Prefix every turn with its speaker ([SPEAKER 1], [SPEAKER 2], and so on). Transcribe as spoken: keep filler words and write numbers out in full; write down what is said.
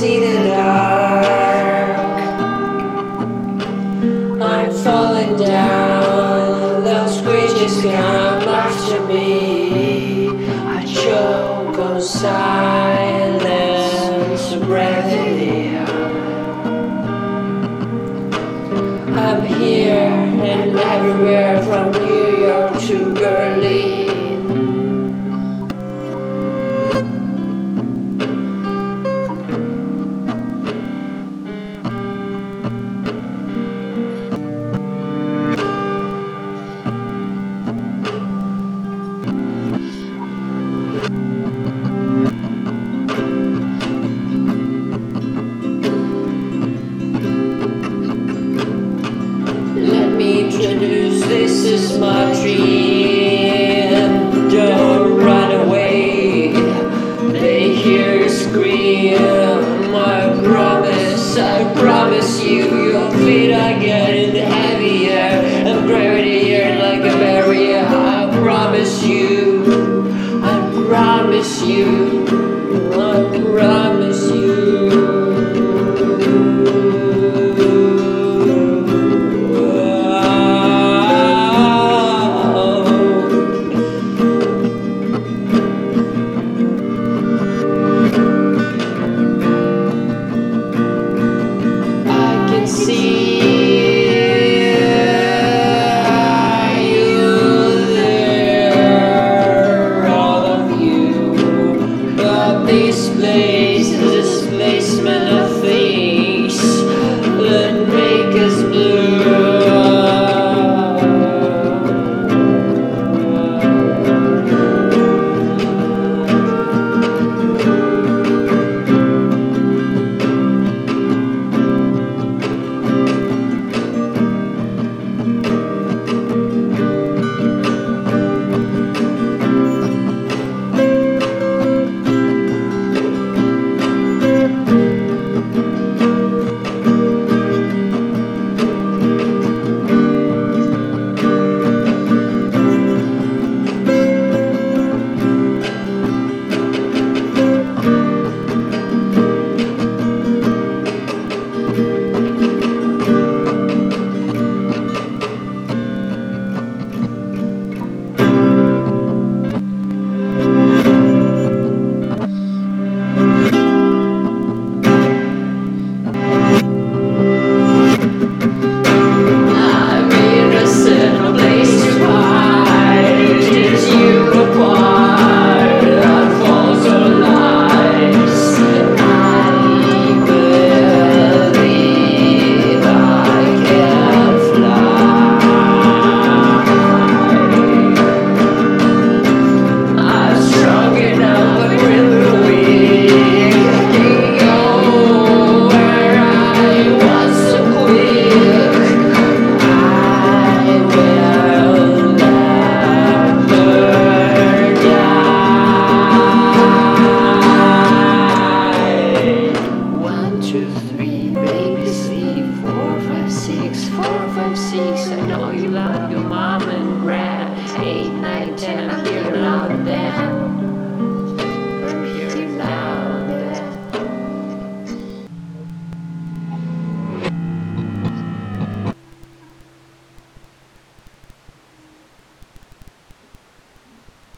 [SPEAKER 1] see the dark. I'm falling down, those creatures come after me. I choke on silence, breath in the air. I'm here and everywhere, from New York to Berlin. Let me introduce, this is my dream. Don't run away, they hear you scream. I promise, I promise you, your feet are getting heavier and gravity here like a barrier. I promise you, I promise you, I promise you. This place is a displacement of things that make us blue. Six, four, five, six. I know you love your mom.